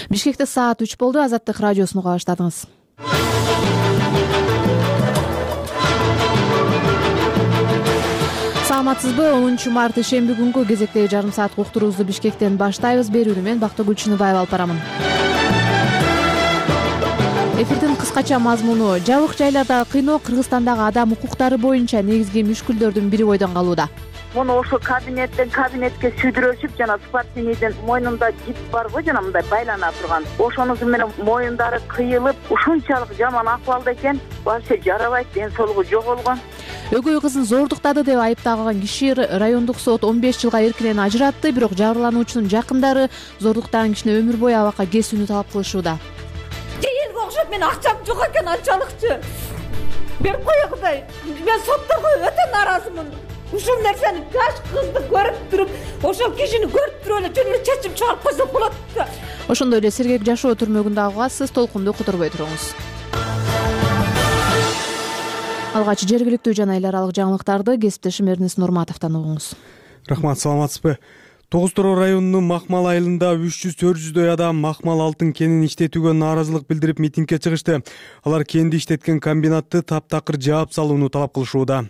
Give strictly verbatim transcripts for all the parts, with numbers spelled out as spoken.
Бишкекте саат үч болду. Азаттык радиосуну уга баштадыңыз. Саламатсызбы? онунчу март ишемби күнгү кезектеги жарым саат уктуруубузду Бишкектен баштайбыз. Берүүнү мен Бактыгүл Чыныбаева алып барамын. Эфирдин кыскача мазмуну: жабык жайларда кыйноо Кыргызстандагы адам укуктары боюнча негизги мүшкүлдөрдүн бири бойдон калууда. Муну ошо кабинеттен кабинетке сүдүрөшүп, жана спортсмендин мойнунда жип барбы, жана мындай байлана турган. Ошонун менен моюндары кыйылып, ушунчалык жаман акыбалда экен, вообще жарабайт, ден соолугу жоголгон. Өгөй кызын зордуктады деп айыпталган киши райондук сот он беш жылга эркинен ажыратты, бирок жабырлануучунун жакындары зордуктаган кишини өмүр бою абакка кесүүнү талап кылышууда. Элге окшоп, мен акчам жок экен анчалыкчы. Берип кое Кудай. Мен сотторго өтө нааразымын. Ушул нерсени жаш кызды көрүп туруп, ошол кишини көрүп туруп эле жөн эле чечим чыгарып койсо болот. Ошондой эле Сергек жашоо түрмөгүндө агасыз, толкунду которбой туруңуз. Алгач жергиликтүү жана эл аралык жаңылыктарды кесиптешим Эрнис Нурматовдон угуңуз. Рахмат, саламатсызбы? Тогуз Тороо районунун Макмал айылында үч жүз төрт жүздөй адам Макмал алтын кенин иштетүүгө нааразылык билдирип митингге чыгышты. Алар кенди иштеткен комбинатты таптакыр жаап салууну талап кылышууда.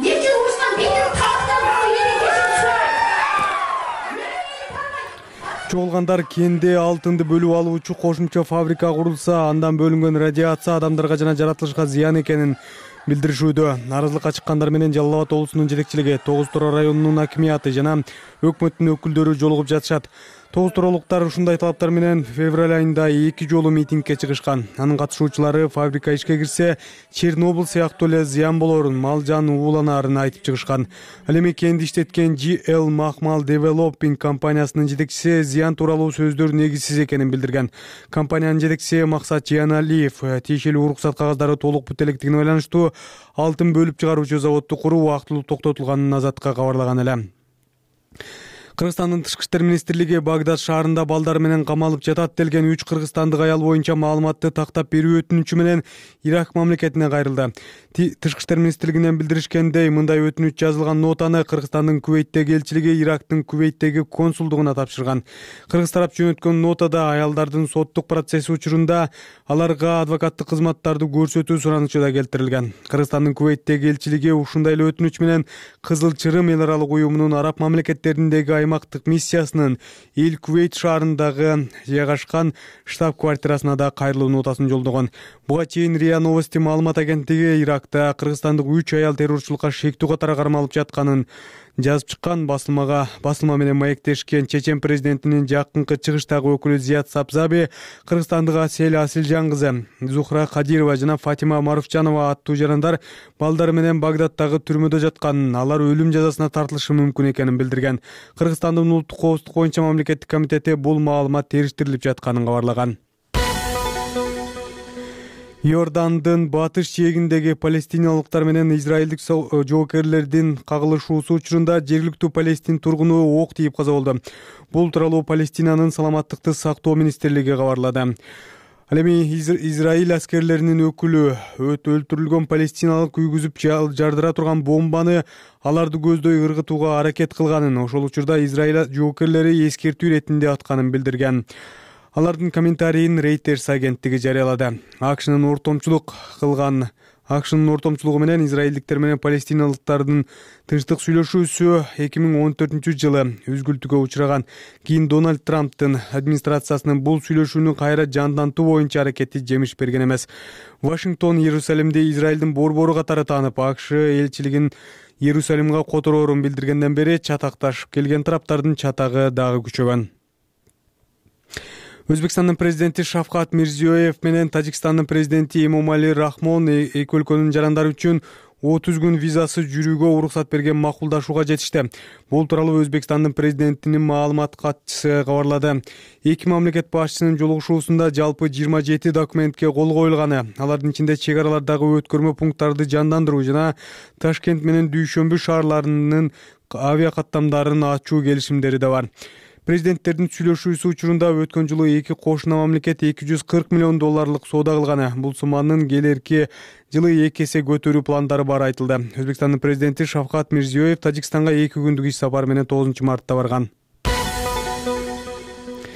Чогулгандар кенде алтынды бөлүп алуучу кошумча фабрика курулса, андан бөлүнгөн радиация адамдарга жана жаратылышка зыян экенин билдиришүүдө. Нааразылыкка чыккандар менен Жалал Абад облусунун жетекчилиги, Тогуз Тороо районунун акимияты жана өкмөттүн өкүлдөрү жолугуп жатышат. Тогуз Тороолуктар ушундай талаптар менен февраль айында эки жолу митингге чыгышкан. Анын катышуучулары фабрика ишке кирсе, Чернобыль сыяктуу эле зыян болорун, мал жан ууланарын айтып чыгышкан. Ал эми кенди иштеткен Джи Эл Макмал Developing компаниясынын жетекчиси зыян тууралуу сөздөр негизсиз экенин билдирген. Компаниянын жетекчиси Максат Жианалиев тиешелүү уруксат кагаздары толук бүт электигине байланыштуу алтын бөлүп чыгаруучу заводду куруу убактылуу токтотулганын Азаттыкка кабарлаган эле. Кыргызстандын Тышкы иштер министрлиги Багдад шаарында балдар менен камалып жатат делген үч кыргызстандык аял боюнча маалыматты тактап берүү өтүнүчү менен Ирак мамлекетине кайрылды. Тышкы иштер министрлигинен билдиришкендей, мындай өтүнүч жазылган нотаны Кыргызстандын Кувейттеги элчилиги Ирактын Кувейттеги консулдугуна тапшырган. Кыргыз тарап жөнөткөн нотада аялдардын соттук процесси учурунда аларга адвокаттык кызматтарды көрсөтүү суранычы да келтирилген. Кыргызстандын Кувейттеги элчилиги ушундай эле өтүнүч менен Кызыл Чырым эл аралык уюмунун араб мамлекеттериндеги аймактык миссиясынын Эл Кувейт шаарындагы жайгашкан штаб-квартирасына да кайрылуу нотасын жолдогон. Буга чейин РИА Новости маалымат агенттиги Иракта кыргызстандык үч аял террорчулукка шектүү катары кармалып жатканын жазып чыккан. Басылмага басылма менен маектешкен Чечен президентинин жакынкы чыгыштагы өкүлү Зият Сапзаби кыргызстандык Асель Асилжан кызы, Зухра Кадирова жана Фатима Маруфжанова аттуу жарандар балдары менен Багдадтагы түрмөдө жатканын, алар өлүм жазасына тартылышы мүмкүн экенин билдирген. Кыргызстандын улуттук коопсуздук боюнча мамлекеттик комитети бул маалымат териштирилип жатканын кабарлаган. Иордандын батыш жээгиндеги палестиналыктар менен израилдик жоокерлердин кагылышуусу учурунда жергиликтүү Палестин тургуну ок тийип каза болду. Бул тууралуу Палестинанын саламаттыкты сактоо министрлиги кабарлады. Ал эми Израиль аскерлеринин өкүлү өлтүрүлгөн палестиналык үйгүзүп жардыра турган бомбаны аларды көздөй ыргытууга аракет кылганын, ошол учурда Израиль жоокерлери эскертүү иретинде атканын билдирген. Алардын комментарийин Reuters агенттиги жарыялады. АКШнын ортомчулук кылган АКШнын ортомчулугу менен израилдиктер менен палестиналыктардын тынчтык сүйлөшүүсү эки миң он төртүнчү жылы үзгүлтүгө учураган. Кийин Дональд Трамптын администрациясынын бул сүйлөшүүнү кайра жандантуу боюнча аракети жемиш берген эмес. Вашингтон Иерусалимди Израилдин борбору катары таанып, АКШ элчилигин Иерусалимга котороорун билдиргенден бери чатакташып келген тараптардын чатагы дагы күчөгөн. Өзбекстандын президенти Шавкат Мирзиёев менен Тажикстандын президенти Эмомали Рахмон эки өлкөнүн жарандары үчүн отуз күн визасы жүрүүгө уруксат берген макулдашууга жетишти. Бул тууралуу Өзбекстандын президентинин маалымат катчысы кабарлады. Эки мамлекет башчысынын жолугушуусунда жалпы жыйырма жети документке кол коюлганы. Алардын ичинде чек аралардагы өткөрмө пункттарды жандандыруу жана Ташкент менен Дүйшөмбү шаарларынын авиакаттамдарын ачуу келишимдери да бар. Президенттердин сүйлөшүүсү учурунда өткөн жылы эки кошуна мамлекет эки жүз кырк миллион долларлык соода кылган. Бул сумманын келерки жылы эки эсе көтөрүү пландары бары айтылды. Өзбекстандын президенти Шавкат Мирзиёев Тажикстанга эки күндүк иш сапары менен тогузунчу мартта барган.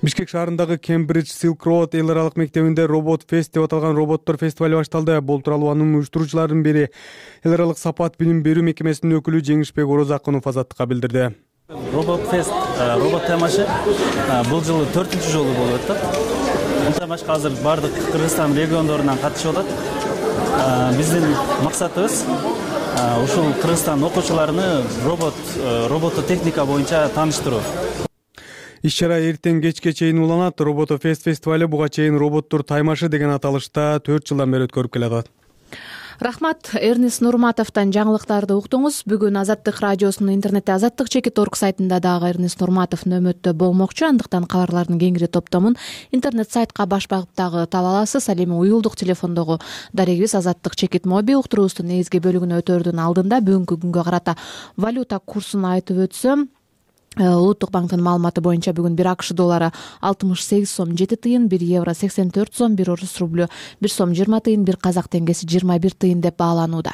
Бишкек шаарындагы Кембридж Silk Road эл аралык мектебинде робот фест деп аталган роботтор фестивали башталды. Бул тууралуу анын уюштуруучуларынын бири эл аралык сапат билим берүү мекемесинин өкүлү Жеңишбек Орозакунов Азаттыкка билдирди. Робот фест, робот темасы бул жылы төртүнчү жолу болуп атат. Мындан башка азыр бардык Кыргызстан региондорунан катышып атат. Биздин максатыбыз ушул Кыргызстан окуучуларыны робот робототехника боюнча тааныштыруу. Иш-чара эртең кечке чейин уланат. Робото фест фестивали буга чейин роботтор таймашы деген аталышта төрт жылдан бери өткөрүп келатат. Рахмат, Эрнис Нурматовдон жаңылыктарды уктуңуз. Бүгүн Азаттык радиосунун интернетте азаттык чекит орг сайтында дагы Эрнис Нурматов нөмөттө болмокчу. Андыктан кабарлардын кеңири топтомун интернет сайтка баш багып дагы таба аласыз. Ал эми уюлдук телефондогу дарегибиз азаттык чекит моби. Уктуруубуздун негизги бөлүгүнө өтөрдүн алдында бүгүнкү күнгө карата валюта курсун айтып өтсөм, Улуттук банктын маалыматы боюнча бүгүн бир АКШ доллары алтымыш сегиз сом жети тыйын, бир евро сексен төрт сом, бир орус рублю бир сом жыйырма тыйын, бир казак теңгеси жыйырма бир тыйын деп бааланууда.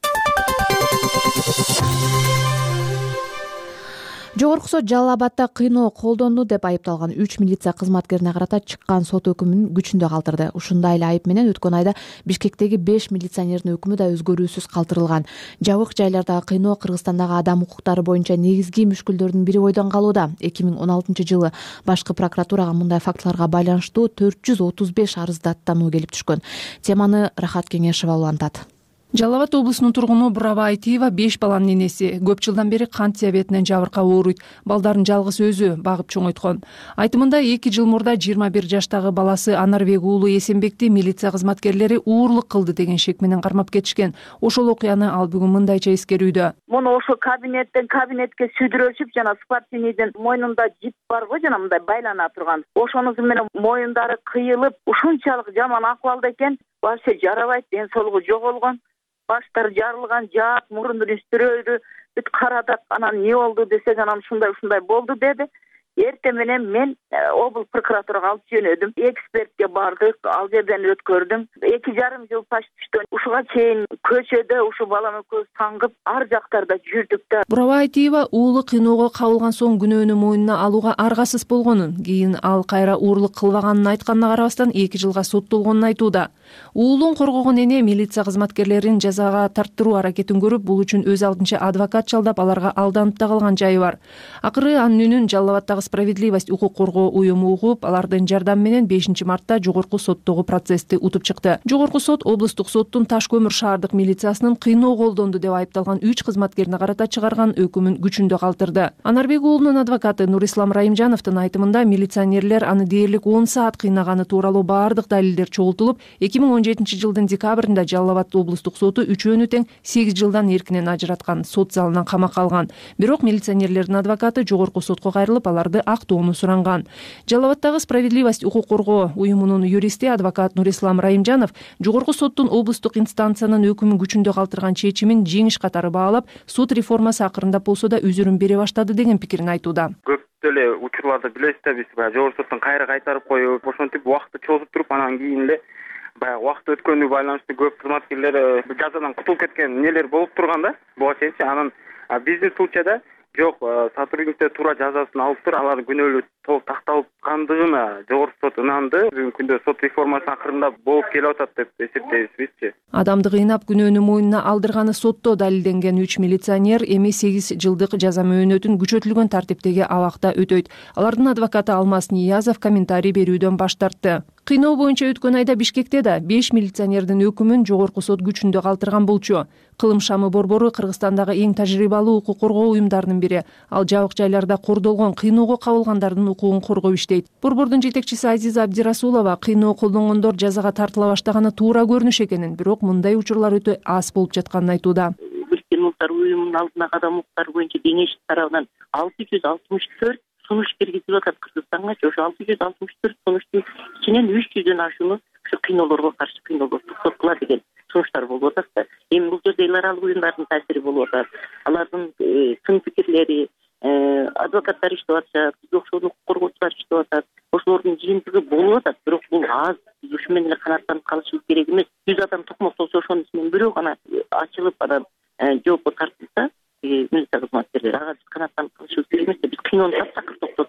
Жогорку сот Жалал Абадда кыйноо колдонду деп айыпталган үч милиция кызматкерине карата чыккан сот өкүмүн күчүндө калтырды. Ушундай эле айып менен өткөн айда Бишкектеги беш милиционердин өкүмү да өзгөрүүсүз калтырылган. Жабык жайлардагы кыйноо Кыргызстандагы адам укуктары боюнча негизги мүшкүлдөрдүн бири бойдон калууда. эки миң он алтынчы жылы башкы прокуратурага мындай фактыларга байланыштуу төрт жүз отуз беш арыз даттануу келип түшкөн. Теманы Рахат Кеңешева улантат. Жалал Абад облусунун тургуну Бурава Айтиева беш баланын энеси. Көп жылдан бери кант диабетинен жабыркап ооруйт. Балдарын жалгыз өзү багып чоңойткон. Айтымында эки жыл мурда жыйырма бир жаштагы баласы Анарбек уулу Эсенбекти милиция кызматкерлери уурлук кылды деген шек менен кармап кетишкен. Ошол окуяны ал бүгүн мындайча эскерүүдө. Муну ошо кабинеттен кабинетке сүдүрөшүп, жана спортсмендин мойнунда жип барбы, жана мындай байлана турган. Ошонун менен моюндары кыйылып, ушунчалык жаман акыбалда экен, вообще жарабайт, ден соолугу жоголгон. Баштары жарылган, жаак, мурунун үстүрөйдү, бүт карадак, анан эмне болду десек, анан ушундай ушундай болду деди. Эртең менен мен облус прокуратурага алып жөнөдүм. Экспертке бардык, ал жерден өткөрдүм. эки жарым жыл почти ушуга чейин көчөдө ушу балам экөөбүз таңгып, ар жактарда жүрдүк да. Бурава Айтиева уулу кыйноого кабылган соң күнөөнү мойнуна алууга аргасыз болгонун, кийин ал кайра уурлук кылбаганын айтканына карабастан эки жылга соттолгонун айтууда. Уулун коргогон эне милиция кызматкерлерин жазага тарттыруу аракетин көрүп, бул үчүн өз алдынча адвокат жалдап, аларга алданып да калган жайы бар. Акыры анын үнүн Жалал Абаддагы Справедливость укук коргоо уюму угуп, алардын жардамы менен бешинчи мартта жогорку соттогу процессти утуп чыкты. Жогорку сот облустук соттун Таш көмүр шаардык милициясынын кыйноо колдонду деп айыпталган үч кызматкерине карата чыгарган өкүмүн күчүндө калтырды. Анарбек уулунун адвокаты Нурислам Райымжановдун айтымында милиционерлер аны дээрлик он саат кыйнаганы тууралуу баардык далилдер чогултулуп, эки миң он жетинчи жылдын декабрында Жалал Абад облустук соту үчөөнү тең сегиз жылдан эркинен ажыраткан, сот залынан камакка алган. Бирок милиционерлердин адвокаты жогорку сотко кайрылып, аларды актоону суранган. Жалал Абаддагы Справедливость укук коргоо уюмунун юристи адвокат Нурислам Райымжанов жогорку соттун облустук инстанциянын өкүмүн күчүндө калтырган чечимин жеңиш катары баалап, суд реформасы акырындап болсо да өзүрүн бере баштады деген пикирин айтууда. Көп деле учурларды билесиз да, биз жогорку соттон кайра кайтарып коюп, ошентип убакытты чозуп туруп, анан кийин эле баягы убакыт өткөнүнө байланыштуу көп кызматкерлер жазадан кутулуп кеткен нелер болуп турган да. Буга чейинчи анан биздин случайда жок, сотрудниктер туура жазасын алыптыр, алар күнөөлүү толук такталып кандыгына жогорку сот ынанды. Бүгүнкү күндө сот реформасы акырында болуп келип атат деп эсептейбиз бизчи. Адамды кыйнап күнөөнү мойнуна алдырганы сотто далилденген үч милиционер эми сегиз жылдык жаза мөөнөтүн күчөтүлгөн тартиптеги абакта өтөйт. Алардын адвокаты Алмаз Ниязов комментарий берүүдөн баш тартты. Кыйноо боюнча өткөн айда Бишкекте да беш милиционердин өкүмүн жогорку сот күчүндө калтырган болчу. Кылым шамы борбору Кыргызстандагы эң тажрыйбалуу укук коргоо уюмдарынын бири. Ал жабык жайларда кордолгон, кыйноого кабылгандардын укугун коргоп иштейт. Борбордун жетекчиси Азиза Абдирасулова кыйноо колдонгондор жазага тартыла баштаганы туура көрүнүш экенин, бирок мындай учурлар өтө аз болуп жатканын айтууда. Бириккен Улуттар уюмунун алдына адам укуктары боюнча кеңеш тарабынан алты жүз алтымыш төрт сунуш киргизилип атат Кыргызстанга. Ошо алты жүз алтымыш төрт сунуштун ичинен үч жүздөн ашууну ушу кыйноолорго каршы кыйноолор токтотула деген сунуштар болуп атат да. Эми бул жерде эл аралык уюмдардын таасири болуп атат. Алардын сын пикирлери, адвокаттар иштеп атышат, бизге окшогон укук коргоочулар иштеп атат. Ошолордун жыйынтыгы болуп атат, бирок бул аз. Биз ушу менен эле канааттанып калышыбыз керек эмес. жүз адам токмоктолсо ошонун ичинен бирөө гана ачылып анан жоопко тартылса, милиция кызматкерлери ага биз канааттанып калышыбыз керек эмес. Биз кыйноону таптакыр токтотушубуз керек.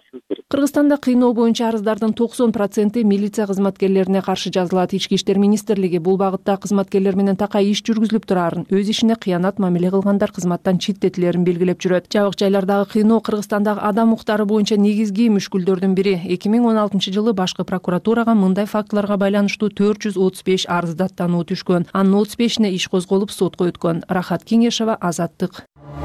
Кыргызстанда кыйноо боюнча арыздардын токсон проценти милиция кызматкерлерине каршы жазылат. Ички иштер министрлиги бул багытта кызматкерлер менен такай иш жүргүзүлүп турарын, өз ишине кыянат мамиле кылгандар кызматтан четтетилерин белгилеп жүрөт. Жабык жайлардагы кыйноо Кыргызстандагы адам укуктары боюнча негизги мүшкүлдөрдүн бири. эки миң он алтынчы жылы башкы прокуратурага мындай фактыларга байланыштуу төрт жүз отуз беш арыз даттануу түшкөн. Анын отуз бешине иш козголуп сотко өткөн. Рахат Кеңешова, Азаттык.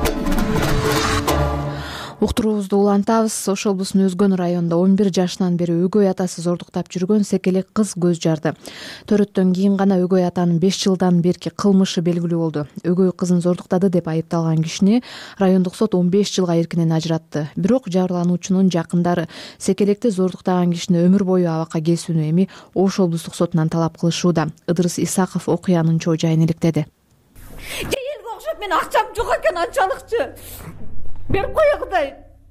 Уктуруубузду улантабыз. Ош облусунун Өзгөн районунда он бир жашынан бери өгөй атасы зордуктап жүргөн секелек кыз көз жарды. Төрөттөн кийин гана өгөй атанын беш жылдан берки кылмышы белгилүү болду. Өгөй кызын зордуктады деп айыпталган кишини райондук сот он беш жылга эркинен ажыратты. Бирок жабырлануучунун жакындары секелекти зордуктаган кишини өмүр бою абакка кесүүнү эми Ош облустук сотунан талап кылышууда. Ыдырыс Исаков окуянын чоо жайын иликтеди. Элге окшоп мен акчам жок экен анчалыкчы. Берип кое Кудай.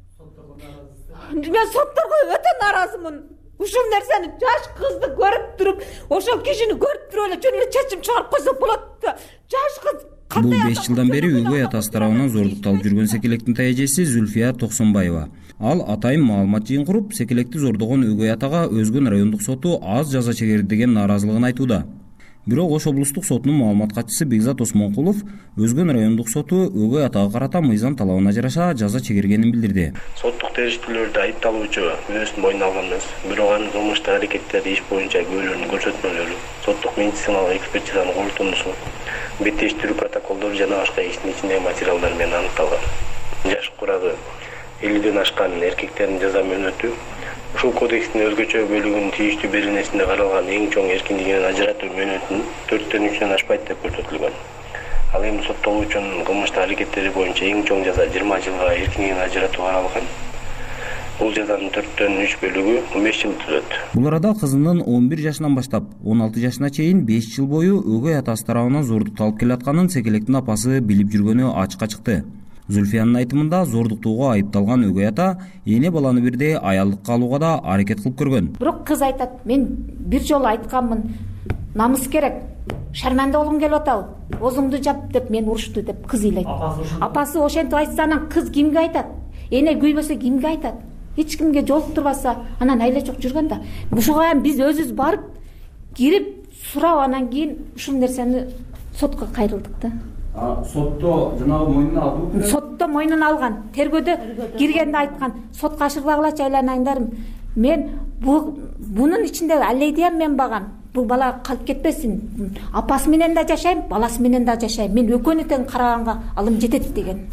Мен сотторго өтө нааразымын. Ушул нерсени жаш кызды көрүп туруп, ошол кишини көрүп туруп эле жөн эле чечим чыгарып койсо болот да. Жаш кыз Бул беш жылдан бери өгөй атасы тарабынан зордукталып жүргөн секелектин тайэжеси Зүлфия Токсонбаева. Ал атайын маалымат жыйын куруп, секелекти зордогон өгөй атага Өзгөн райондук соту аз жаза чегерди деген нааразылыгын айтууда. Бирок Ош облустук сотунун маалымат катчысы Бекзат Осмонкулов Өзгөн райондук соту өгөй атага карата мыйзам талабына жараша жаза чегергенин билдирди. Соттук териштирүүлөрдө айыпталуучу күнөөсүн мойнуна алган эмес, бирок анын кылмыштык аракеттери иш боюнча күбөлөрдүн көрсөтмөлөрү, соттук медициналык экспертизанын корутундусу, беттештирүү протоколдору жана башка иштин ичиндеги материалдар менен аныкталган. Жаш курагы элүүдөн ашкан эркектердин жаза мөөнөтү ушул кодекстин өзгөчө бөлүгүнүн тийиштүү беренесинде каралган эң чоң эркиндигинен ажыратуу мөөнөтүнүн төрттөн үчүнөн ашпайт деп көрсөтүлгөн. Ал эми соттолуучунун кылмыштык аракеттери боюнча эң чоң жаза жыйырма жылга эркиндигинен ажыратуу каралган. Бул жазанын төрттөн үч бөлүгү он беш жыл түзөт. Бул арада кызынын он бир жашынан баштап он алты жашына чейин беш жыл бою өгөй атасы тарабынан зордукталып келатканын секелектин апасы билип жүргөнү ачыкка чыкты. Зүлфиянын айтымында зордуктоого айыпталган өгөй ата эне баланы бирдей аялдыкка алууга да аракет кылып көргөн. Бирок кыз айтат, мен бир жолу айтканмын, намыс керек, шарманда болгум келип атабы, оозуңду жап деп мен урушту деп кыз ыйлайт. Апасы ошентип айтса анан кыз кимге айтат? Эне күйбөсө кимге айтат? Эч кимге жолуктурбаса, анан айла жок жүргөн да. Ушуга биз өзүбүз барып, кирип, сурап анан кийин ушул нерсени сотко кайрылдык да. Сотто жанагы мойнуна алды. Сотто мойнуна алган. Тергөөдө киргенде айткан, сотко ашырбагылачы айланайындарым. Мен бу бунун ичинде алейдиям мен багам. Бул бала калып кетпесин. Апасы менен да жашайм, баласы менен да жашайм. Мен экөөнү тең караганга алым жетет деген.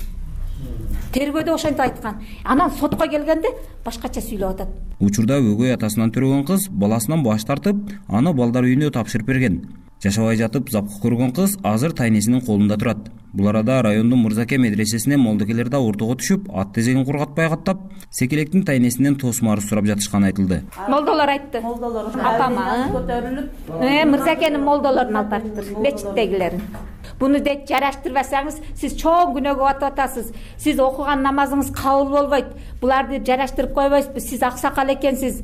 Тергөөдө ошентип айткан. Анан сотко келгенде башкача сүйлөп атат. Учурда өгөй атасынан төрөгөн кыз баласынан баш тартып, аны балдар үйүнө тапшырып берген. Жашабай жатып запкы көргөн кыз азыр тайнесинин колунда турат. Бул арада райондун Мырзаке медресесине молдокелер да ортого түшүп, ат тезегин кургатпай каттап, секелектин тайнесинен тосмары сурап жатышканы айтылды. Молдолор айтты. Апама көтөрүлүп, э Мырзакенин молдолорун алып барыптыр, мечиттегилерин. Буну дейт жараштырбасаңыз, сиз чоң күнөөгө батып атасыз. Сиз окуган намазыңыз кабыл болбойт. Буларды жараштырып койбойсузбу? Сиз аксакал экенсиз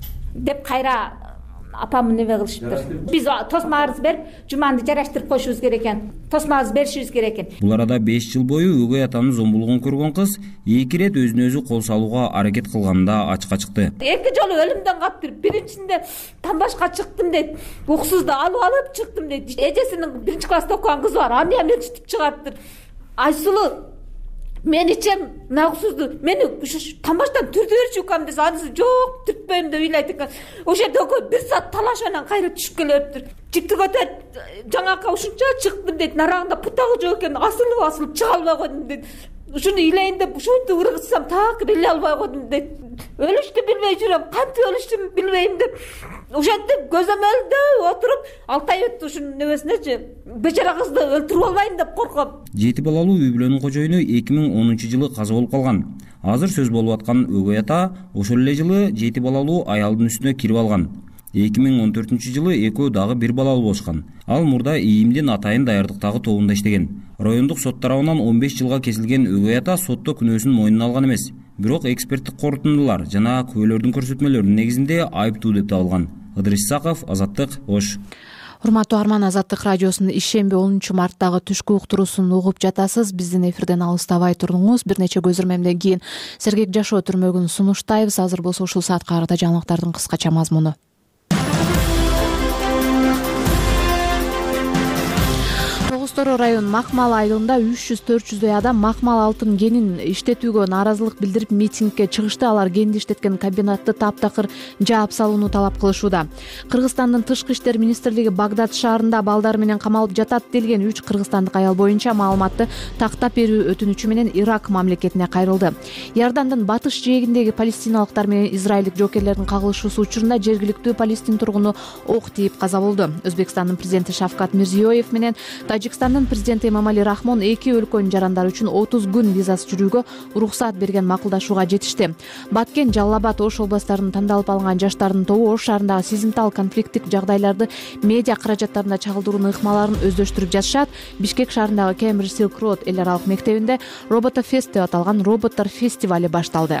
деп кайра апам неме кылышыптыр. Биз тосмаарыбыз берип, жуманды жараштырып коюшубуз керек экен. Тосмабыз беришибиз керек экен. Бул арада беш жыл бою өгөй атанын зомбулугун көргөн кыз эки рет өзүнө өзү кол салууга аракет кылганда ачыкка чыкты. Эки жолу өлүмдөн калыптыр. Биринчисинде тамбашка чыктым дейт. Уксузду алып алып чыктым дейт. Эжесинин биринчи класста окуган кызы бар. Аны эми ичтип чыгарыптыр. Айсулуу, мен ичем мына уксузду. Мени тамбаштан түртүп берчү укам десе, анысы жок, түртпөйм деп ыйлайт экен. Ошо жерде экөө бир саат талаш менен кайра түшүп келиптир. Жигти көтөрүп, жаңакка ушунча чыктым дейт. Нарагында путагы жок экен, асылып асылып чыга албай койдум дейт. Ушуну ыйлайын деп ушинтип ыргытсам так биле албай койдум дейт. Өлүштү билбей жүрөм, кантип өлүштүм билбейм деп. Ошентип көзөмөлдө отуруп, алты ай өттү ушунун небесинечи. Бечара кызды өлтүрүп албайм деп корком. Жети балалуу үй бүлөнүн кожоюну эки миң онунчу жылы каза болуп калган. Азыр сөз болуп аткан өгөй ата ошол эле жылы жети балалуу аялдын үстүнө кирип алган. эки миң он төртүнчү жылы экөө дагы бир балалуу болушкан. Ал мурда ийимдин атайын даярдыктагы тобунда иштеген. Райондук сот тарабынан он беш жылга кесилген өгөй ата сотто күнөөсүн мойнуна алган эмес. Бирок эксперттик корутундулар жана күбөлөрдүн көрсөтмөлөрүнүн негизинде айыптуу деп табылган. Ыдырыс Исаков, Азаттык, Ош. Урматтуу арман, Азаттык радиосунун ишемби онунчу марттагы түшкү уктуруусун угуп жатасыз. Биздин эфирден алыстабай туруңуз. Бир нече көзөрмөмдөн кийин сергек жашоо түрмөгүн сунуштайбыз. Азыр болсо ушул саатка карата жаңылыктардын кыскача мазмуну. Тоғызторо район Макмал айылында үч жүз төрт жүздөй адам Макмал алтын кенин иштетүүгө нааразылык билдирип митингге чыгышты. Алар кенди иштеткен комбинатты таптакыр жаап салууну талап кылышууда. Кыргызстандын тышкы иштер министрлиги Багдад шаарында балдар менен камалып жатат делген үч кыргызстандык аял боюнча маалыматты тактап берүү өтүнүчү менен Ирак мамлекетине кайрылды. Иордандын батыш жээгиндеги палестиналыктар менен израилдик жокерлердин кагылышуусу учурунда жергиликтүү палестин тургуну ок тийип каза болду. Өзбекстандын президенти Шавкат Мирзиёев менен Тажикстандын президенти Эмомали Рахмон эки өлкөнүн жарандары үчүн отуз күн визасыз жүрүүгө уруксаат берген макулдашууга жетишти. Баткен, Жалал Абад, Ош областарынын тандалып алынган жаштардын тобу Ош шаарындагы сезимтал конфликттик жагдайларды медиа каражаттарында чагылдыруунун ыкмаларын өздөштүрүп жатышат. Бишкек шаарындагы Cambridge Silk Road эл аралык мектебинде Роботофест деп аталган роботтор фестивали башталды.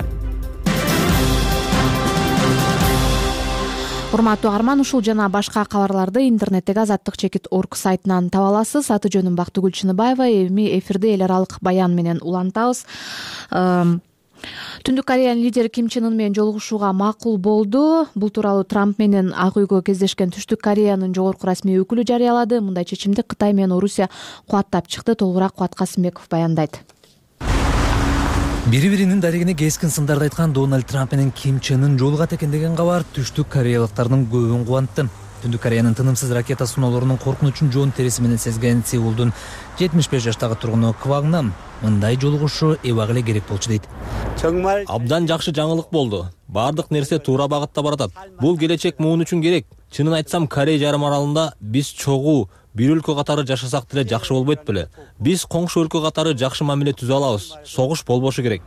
Урматтуу арман, ушул жана башка кабарларды интернеттеги азаттык чекит точка орг сайтынан таба аласыз. Аты жөнүм Бактыгүл Чыныбаева. Эми эфирде эл аралык баян менен улантабыз. Түндүк Кореянын лидери Ким Чен Ын менен жолугушууга макул болду. Бул тууралуу Трамп менен Ак үйгө кездешкен Түштүк Кореянын жогорку расмий өкүлү жарыялады. Мындай чечимди Кытай менен Орусия кубаттап чыкты. Толугураак Кубат Касымбеков баяндайт. Бири-биринин дарегине кескин сындарды айткан Дональд Трамп менен Ким Чен Ын жолугат экен деген кабар түштүк кореялыктардын көбүн кубантты. Түндүк Кореянын тынымсыз ракета сыноолорунун коркунучун жоон териси менен сезген Сеулдун жетимиш беш жаштагы тургуну Квак Нам мындай жолугушуу эбак эле керек болчу дейт. Абдан жакшы жаңылык болду. Бардык нерсе туура багытта баратат. Бул келечек муун үчүн керек. Чынын айтсам, Корея жарым аралында биз чогуу бир өлкө катары жашасак деле жакшы болбойт беле. Биз коңшу өлкө катары жакшы мамиле түзө алабыз. Согуш болбошу керек.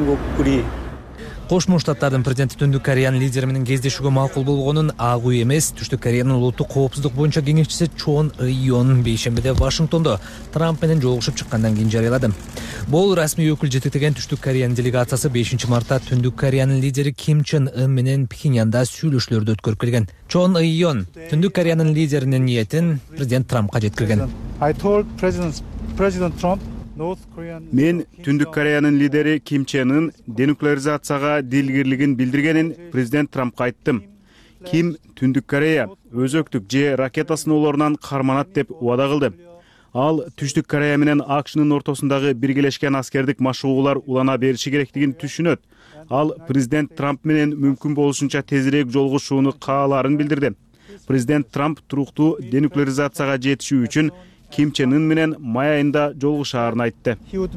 Кошмо Штаттардын президенти Түндүк Кореянын лидери менен кездешүүгө макул болгонун Ак үй эмес, Түштүк Кореянын улуттук коопсуздук боюнча кеңешчиси Чон Ыйон бейшембиде Вашингтондо Трамп менен жолугушуп чыккандан кийин жарыялады. Бул расмий өкүл жетектеген Түштүк Кореянын делегациясы бешинчи мартта Түндүк Кореянын лидери Ким Чен Ын менен Пхеньянда сүйлөшүүлөрдү өткөрүп келген. Чон Ыйон Түндүк Кореянын лидеринин ниетин президент Трампка жеткирген. Мен Түндүк Кореянын лидери Ким Чен Ын денуклеаризацияга дилгирлигин билдиргенин президент Трампка айттым. Ким Түндүк Корея өзөктүк же ракета сыноолорунан карманат деп убада кылды. Ал Түштүк Корея менен АКШнын ортосундагы биргелешкен аскердик машыгуулар улана бериши керектигин түшүнөт. Ал президент Трамп менен мүмкүн болушунча тезирээк жолугушууну каалаарын билдирди. Президент Трамп туруктуу денуклеаризацияга жетишүү үчүн Ким Чен Ын менен май айында жолугушаарын айтты.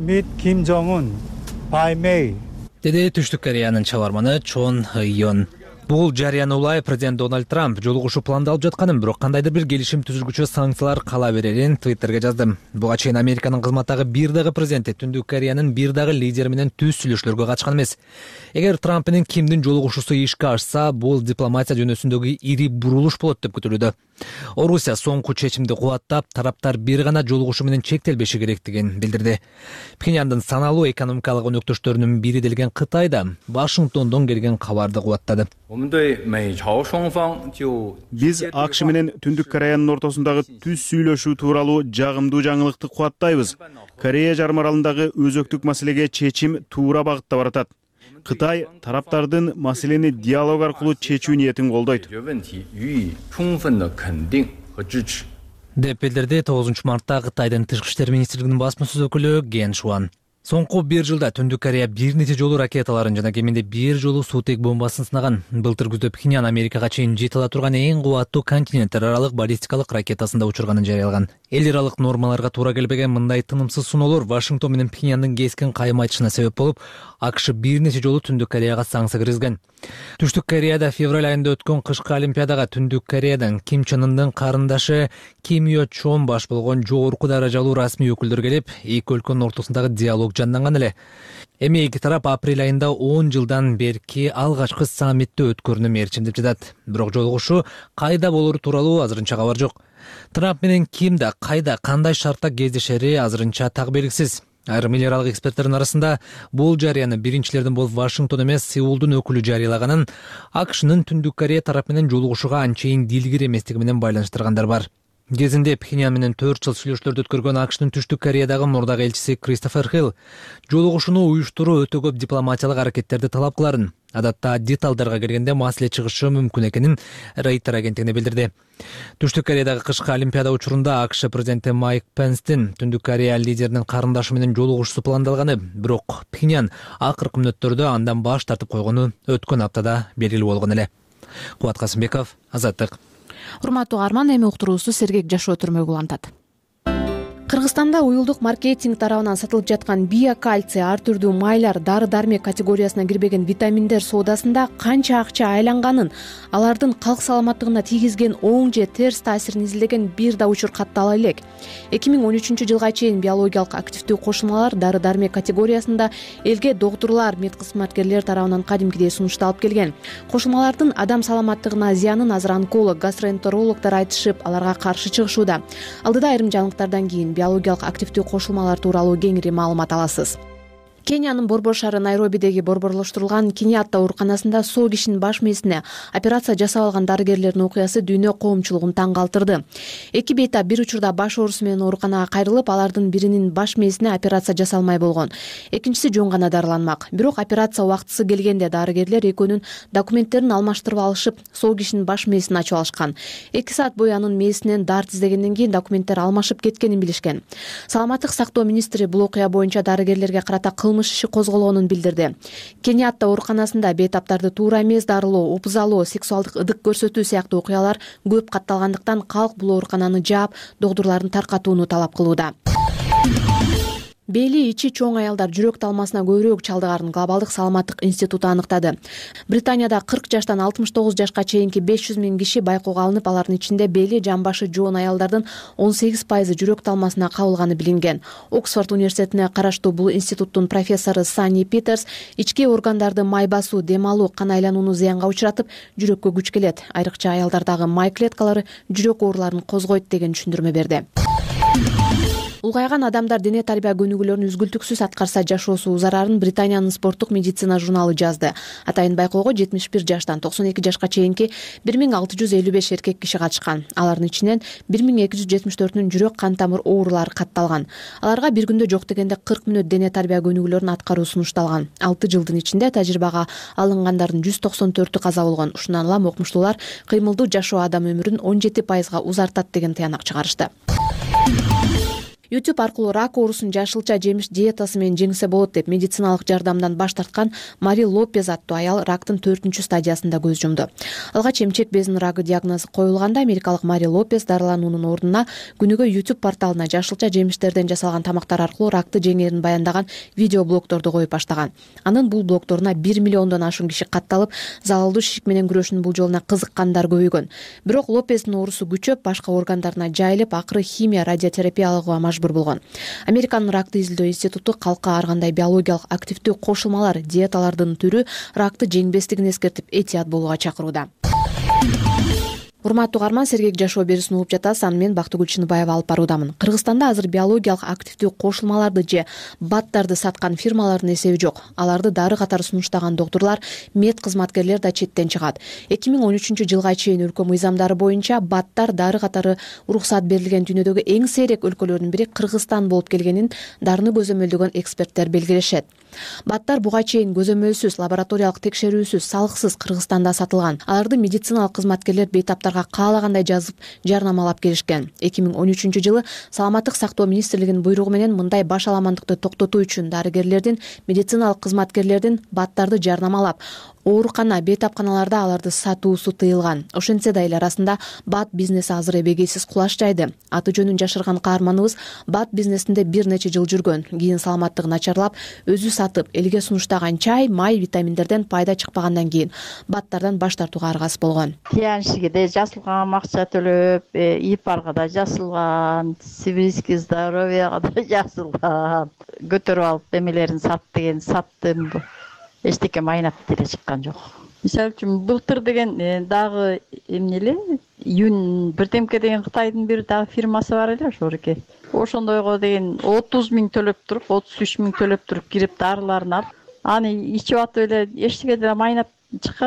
Деди Түштүк Кореянын чабарманы Чон Ыйон. Бул жарыяны улай президент Дональд Трамп жолугушуу пландалып жатканын, бирок кандайдыр бир келишим түзүлгүчө санкциялар кала берерин Твиттерге жаздым. Буга чейин Американын кызматтагы бир дагы президенти Түндүк Кореянын бир дагы лидери менен түз сүйлөшүүлөргө катышкан эмес. Эгер Трамп менен Кимдин жолугушуусу ишке ашса, бул дипломатия жөнөсүндөгү ири бурулуш болот деп күтүлүүдө. Орусия соңку чечимди кубаттап, тараптар бир гана жолугушуу менен чектелбеши керектигин билдирди. Пхеньяндын саналуу экономикалык өнөктөштөрүнүн бири делген Кытай да Вашингтондон келген кабарды кубаттады. Биз АКШ менен Түндүк Кореянын ортосундагы түз сүйлөшүү тууралуу жагымдуу жаңылыкты кубаттайбыз. Корея жарым аралындагы өзөктүк маселеге чечим туура багытта баратат. Кытай тараптардын маселени диалог аркылуу чечүү ниетин колдойт. деп билдирди тогузунчу мартта Кытайдын тышкы иштер министрлигинин басма-сөз өкүлү Ген Шуан. Соңку бир жылда Түндүк Корея бир нече жолу ракеталарын жана кеминде бир жолу суутек бомбасын сынаган. Былтыр күздө Пхеньян Америкага чейин жете ала турган эң кубаттуу континенттер аралык баллистикалык ракетасын да учурганын жарыялаган. Эл аралык нормаларга туура келбеген мындай тынымсыз сыноолор Вашингтон менен Пхеньяндын кескин кайым айтышына себеп болуп, АКШ бир нече жолу Түндүк Кореяга санкция киргизген. Түштүк Кореяда февраль айында өткөн кышкы олимпиадага Түндүк Кореядан Ким Чен Ындын карындашы Ким Йо Чон баш болгон жогорку даражалуу расмий өкүлдөр келип, эки өлкөнүн ортосундагы диалог жанданган эле. Эми эки тарап апрель айында он жылдан берки алгачкы саммитти өткөрүүнү мерчимдеп жатат. Бирок жолугушуу кайда болору тууралуу азырынча кабар жок. Трамп менен Ким да кайда, кандай шартта кездешери азырынча так белгисиз. Айрым эл аралык эксперттердин арасында бул жарыяны биринчилердин болуп Вашингтон эмес Сеулдун өкүлү жарыялаганын АКШнын Түндүк Корея тарап менен жолугушууга анчейин дилгир эместиги менен байланыштыргандар бар. Кезинде Пхеньян менен төрт жыл сүйлөшүүлөрдү өткөргөн АКШтын Түштүк Кореядагы мурдагы элчиси Кристофер Хилл жолугушууну уюштуруу өтө көп дипломатиялык аракеттерди талап кыларын, адатта деталдарга келгенде маселе чыгышы мүмкүн экенин Рейтер агенттигине билдирди. Түштүк Кореядагы кышкы Олимпиада учурунда АКШ президенти Майк Пенстин Түндүк Корея лидеринин карындашы менен жолугушуусу пландалганы, бирок Пхеньян акыркы мүнөттөрдө андан баш тартып койгону өткөн аптада белгилүү болгон эле. Кубат Касымбеков, Азаттык. Урматтуу угарман, эми уктуруубузду Сергек Жашоо Түрмөгү улантат. Кыргызстанда уюлдук маркетинг тарабынан сатылып жаткан биокальций, ар түрдүү майлар, дары-дармек категориясына кирбеген витаминдер соодасында канча акча айланганын, алардын калк саламаттыгына тийгизген оң же терс таасирин изилдеген бир да учур каттала элек. эки миң он үчүнчү жылга чейин биологиялык активдүү кошулмалар дары-дармек категориясында элге доктурлар, медкызматкерлер тарабынан кадимкидей сунушталып келген. Кошулмалардын адам саламаттыгына зыянын азыр онколог, гастроэнтерологдор айтышып, аларга каршы чыгышууда. Алдыда айрым жаңылыктардан кийин биологиялык активдүү кошулмалар тууралуу кеңири маалымат аласыз. Кениянын Борбор шаары Найробидеги борборлоштурулган Киниатта ооруканасында соо кишинин баш мээсине операция жасап алган дарыгерлердин окуясы дүйнө коомчулугун таң калтырды. Эки бейтап бир учурда баш оорусу менен ооруканага кайрылып, алардын биринин баш мээсине операция жасалмай болгон. Экинчиси жөн гана дарыланмак. Бирок операция убактысы келгенде дарыгерлер экөөнүн документтерин алмаштырып алышып, соо кишинин баш мээсин ачып алышкан. эки саат бою анын мээсинен дарт издегенден кийин документтер алмашып кеткенин билишкен. Саламаттык сактоо министри бул окуя боюнча дарыгерлерге карата кылмыш иши козголгонун билдирди. Кениатта ооруканасында бейтаптарды туура эмес дарылоо, опуз алуу, сексуалдык ыдык көрсөтүү сыяктуу окуялар көп катталгандыктан калк бул оорукананы жаап, доктурлардын таркатууну талап кылууда. Бели ичи чоң аялдар жүрөк талмасына көбүрөөк чалдыгарын Глобалдык саламаттык институту аныктады. Британияда кырк жаштан алтымыш тогуз жашка чейинки беш жүз миң киши байкоого алынып, алардын ичинде бели, жамбашы жоон аялдардын он сегиз пайызы жүрөк талмасына кабылганы билинген. Оксфорд университетине караштуу бул институттун профессору Санни Питерс ички органдарды май басуу, дем алуу, кан айланууну зыянга учуратып, жүрөккө күч келет. Айрыкча аялдардагы май клеткалары жүрөк ооруларын козгойт деген түшүндүрмө берди. Улгайган адамдар дене тарбия көнүгүүлөрүн үзгүлтүксүз аткарса жашоосу зарарын Британиянын спорттук медицина журналы жазды. Атайын байкоого жетимиш бир жаштан токсон эки жашка чейинки бир миң алты жүз элүү беш эркек киши катышкан. Алардын ичинен бир миң эки жүз жетимиш төртүнүн жүрөк кан тамыр оорулары катталган. Аларга бир күндө жок дегенде кырк мүнөт дене тарбия көнүгүүлөрүн аткаруу сунушталган. алты жылдын ичинде тажрыйбага алынгандардын жүз токсон төртү каза болгон. Ушундан улам окумуштуулар кыймылдуу жашоо адам өмүрүн он жети пайызга узартат деген тыянак чыгарышты. YouTube аркылуу рак оорусун жашылча жемиш диетасы менен жеңсе болот деп медициналык жардамдан баш тарткан Мари Лопез аттуу аял рактын төртүнчү стадиясында көз жумду. Алгач эмчек безинин рагы диагнозу коюлганда америкалык Мари Лопез дарылануунун ордуна күнүгө YouTube порталына жашылча жемиштерден жасалган тамактар аркылуу ракты жеңээрин баяндаган видео блогторду коюп баштаган. Анын бул блогторуна бир миллиондон ашуун киши катталып, залалдуу шишик менен күрөшүүнүн бул жолуна кызыккандар көбөйгөн. Бирок Лопездин оорусу күчөп, башка органдарына жайылып, акыры химия, радиотерапия алууга мажбур болгон. Американын ракты изилдөө институту калкка ар кандай биологиялык активдүү кошулмалар, диеталардын түрү ракты жеңбестигин эскертип, этият болууга чакырууда. Урматтуу угарман, Сергек Жашоо берүүсүн угуп жатасыз. Аны мен Бактыгүл Чыныбаева алып баруудамын. Кыргызстанда азыр биологиялык активдүү кошулмаларды же баттарды саткан фирмалардын эсеби жок. Аларды дары катары сунуштаган доктурлар, мед кызматкерлер да четтен чыгат. эки миң он үчүнчү жылга чейин өлкө мыйзамдары боюнча баттар дары катары уруксат берилген дүйнөдөгү эң сейрек өлкөлөрдүн бири Кыргызстан болуп келгенин дарыны көзөмөлдөгөн эксперттер белгилешет. Баттар буга чейин көзөмөлсүз, лабораториялык текшерүүсүз, салыксыз Кыргызстанда сатылган. Аларды медициналык кызматкерлер бейтаптарга каалагандай жазып, жарнамалап келишкен. эки миң он үчүнчү жылы Саламаттык сактоо министрлигинин буйругу менен мындай баш аламандыкты токтотуу үчүн дарыгерлердин, медициналык кызматкерлердин баттарды жарнамалап, оорукана, бейтапканаларда аларды сатуусу тыйылган. Ошентсе да эл арасында бат бизнеси азыр эбегейсиз кулаш жайды. Аты жөнүн жашырган каарманыбыз бат бизнесинде бир нече жыл жүргөн. Кийин саламаттыгы начарлап, өзү сатып, элге сунуштаган чай, май, витаминдерден пайда чыкпагандан кийин баттардан баш тартууга аргасыз болгон. Тияншиге да жасалган, акча төлөп, ИПАРга да жасалган, Сибирский здоровьяга да жасалган. Көтөрүп алып эмелерин сат деген саттым. Эчтеке майнап деле чыккан жок. Мисалы үчүн былтыр деген дагы эмнеле Юн бирдемке деген Кытайдын бир дагы фирмасы бар эле ошоруке. Ошондойго деген отуз миң төлөп туруп, отуз үч миң төлөп туруп кирип дарыларын алып, аны ичип атып эле эчтеке деле майнап чыккан жок.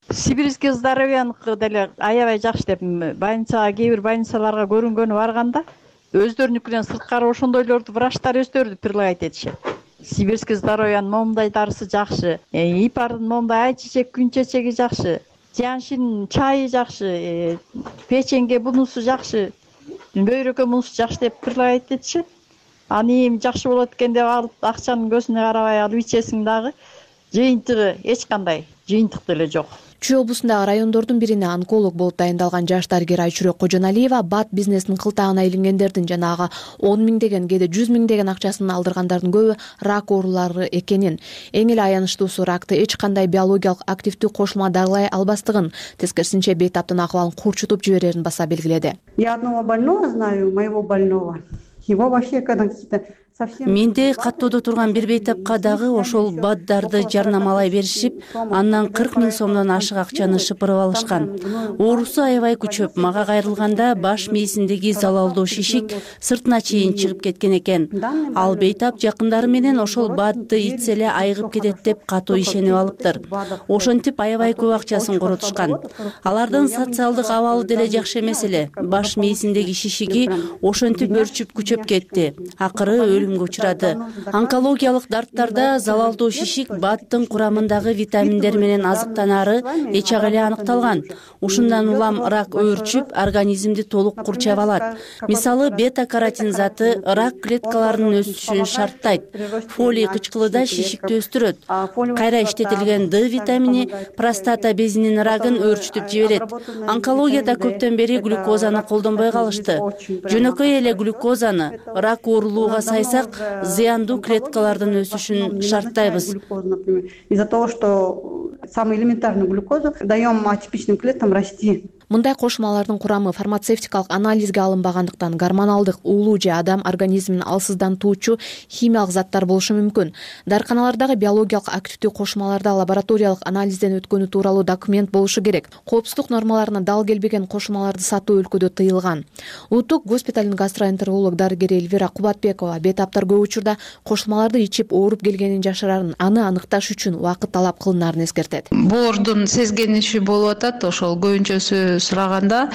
Сибирский здоровьяныкы деле аябай жакшы деп больницага, кээ бир больницаларга көрүнгөнү барганда өздөрүнүкүнөн сырткары ошондойлорду врачтар өздөрү предлагать этишет. Сибирский здоровьянын момундай дарысы жакшы, ипардын момундай айчечек, күнчечеги жакшы, Жианшин чайы жакшы, печеньге бунусу жакшы, бөйрөккө бунусу жакшы деп предлагать этишет. Аны эми жакшы болот экен деп алып, акчанын көзүнө карабай алып ичесиң дагы жыйынтыгы эч кандай жыйынтык деле жок. Чүй облусундагы райондордун бирине онколог болуп дайындалган жаш дарыгер Айчүрөк Кожоналиева бат бизнесинин кылтагына илингендердин жанагы он миңдеген, кээде жүз миңдеген акчасын алдыргандардын көбү рак оорулары экенин, эң эле аянычтуусу ракты эч кандай биологиялык активдүү кошулма дарылай албастыгын, тескерисинче бейтаптын акыбалын курчутуп жиберерин баса белгиледи. Я одного больного знаю, моего больного. Его вообще когда какие-то Менде каттоодо турган бир бейтапка дагы ошол баддарды жарнамалай беришип, андан кырк миң сомдон ашык акчаны шыпырып алышкан. Оорусу аябай күчөп, мага кайрылганда баш мээсиндеги залалдуу шишик сыртына чейин чыгып кеткен экен. Ал бейтап жакындары менен ошол бадды ичсе эле айыгып кетет деп катуу ишенип алыптыр. Ошентип аябай көп акчасын коротушкан. Алардын социалдык абалы деле жакшы эмес эле. Баш мээсиндеги шишиги ошентип өрчүп күчөп кетти. Акыры учурады. Онкологиялык дарттарда залалдуу шишик баттын курамындагы витаминдер менен азыктанары эч эле аныкталган. Ушундан улам рак өөрчүп, организмди толук курчап алат. Мисалы, бета-каротин заты рак клеткаларынын өсүшүн шарттайт. Фолий кычкылыда шишикти өстүрөт. Кайра иштетилген Д витамини простата безинин рагын өөрчүтүп жиберет. Онкологияда көптөн бери глюкозаны колдонбой калышты. Жөнөкөй эле глюкозаны рак оорулууга сайса зыяндуу клеткалардын өсүшүн шарттайбыз. Из-за того, что самую элементарную глюкозу даем атипичным клеткам расти. Мындай кошмалардын курамы фармацевтикалык анализге алынбагандыктан гормоналдык уулуу же адам организмин алсыздантуучу химиялык заттар болушу мүмкүн. Дарыканалардагы биологиялык активдүү кошмаларда лабораториялык анализден өткөнү тууралуу документ болушу керек. Коопсуздук нормаларына дал келбеген кошмаларды сатуу өлкөдө тыйылган. Улуттук госпиталдын гастроэнтеролог дарыгери Эльвира Кубатбекова бейтаптар көп учурда кошмаларды ичип ооруп келгенин жашырарын, аны аныкташ үчүн убакыт талап кылынаарын эскертет. Боордун сезгениши болуп атат, ошол көбүнчөсү сураганда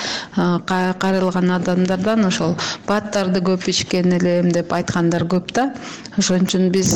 кайрылган адамдардан ошол баттарды көп ичкен элем деп айткандар көп да. Ошон үчүн биз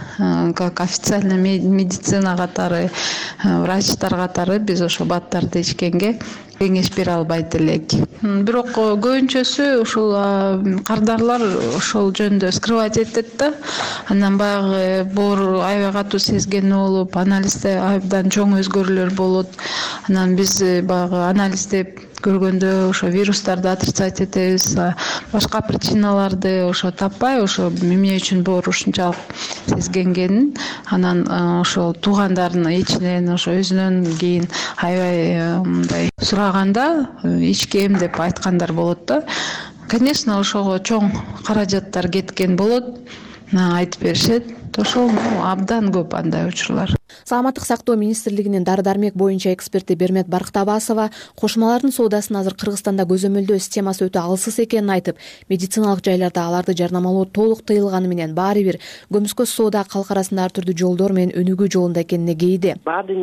как официальный медицина катары, врачтар катары биз ошол баттарды ичкенге кеңеш бере албайт элек. Бирок көбүнчөсү ушул кардарлар ошол жөнүндө скрывать этет да. Андан баягы боор аябай катуу сезгени болуп, анализде абдан чоң өзгөрүүлөр болот. Анан биз баягы анализде көргөндө ошо вирустарды отрицать этебиз, башка причиналарды ошо таппай, ошо эмне үчүн боор ушунчалык сезгенгенин, анан ошо туугандарынын ичинен ошо өзүнөн кийин аябай мындай сураганда ичкем деп айткандар болот да. Конечно, ошого чоң каражаттар кеткен болот, айтып беришет. Ошол абдан көп андай учурлар. Саламаттык сактоо министрлигинин дары-дармек боюнча эксперти Бермет Барктабасова кошмалардын соодасынын азыр Кыргызстанда көзөмөлдөө системасы өтө алсыз экенин айтып, медициналык жайларда аларды жарнамалоо толук тыйылганы менен баары бир көмүскө соода калк арасында ар түрдүү жолдор менен өнүгүү жолунда экенине кейди.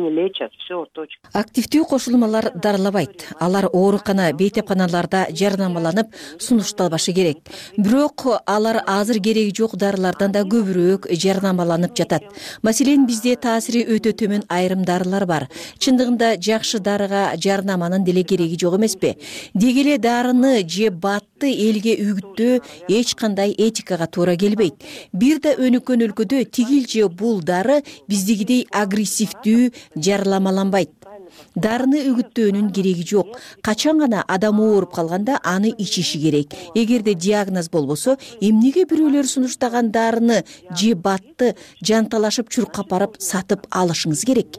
Активдүү кошулмалар дарылабайт. Алар оорукана, бейтапканаларда жарнамаланып сунушталбашы керек. Бирок алар азыр кереги жок дарылардан да көбүрөөк жарнамаланып жатат. Маселен, бизде таасири өтө төмөн айрым дарылар бар. Чындыгында жакшы дарыга жарнаманын деле кереги жок эмеспи? Деги эле дарыны же батты элге үгүттөө эч кандай этикага туура келбейт. Бир да өнүккөн өлкөдө тигил же бул дары биздегидей агрессивдүү жарнамаланбайт. Дарыны үгүттөөнүн кереги жок. Качан гана адам ооруп калганда аны ичиши керек. Эгерде диагноз болбосо, эмнеге бирөөлөр сунуштаган дарыны же батты жанталашып чуркап барып сатып алышыңыз керек?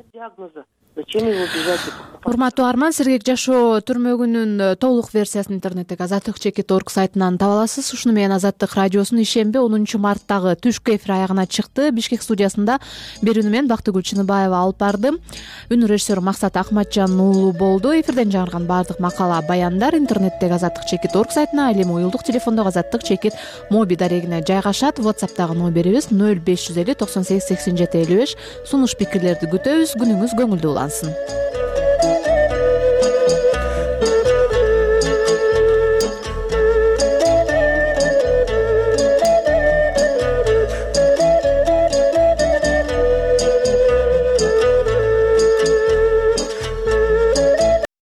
Урматтуу Арман, Сергек жашоо түрмөгүнүн толук версиясын интернеттеги азаттык чекит точка орг сайтынан таба аласыз. Ушуну менен Азаттык радиосунун ишемби онунчу марттагы түшкү эфир аягына чыкты. Бишкек студиясында берүүнү мен Бактыгүл Чыныбаева алып бардым. Үн режиссер Максат Акматжан уулу болду. Эфирден жаңырган баардык макала, баяндар интернеттеги азаттык чекит точка орг сайтына, ал эми уюлдук телефондогу азаттык чекит моби дарегине жайгашат. WhatsApp'тагы номерибиз нөл беш жүз элүү токсон сегиз сексен жети элүү беш. Сунуш пикирлерди күтөбүз. Күнүңүз көңүлдүү улансын.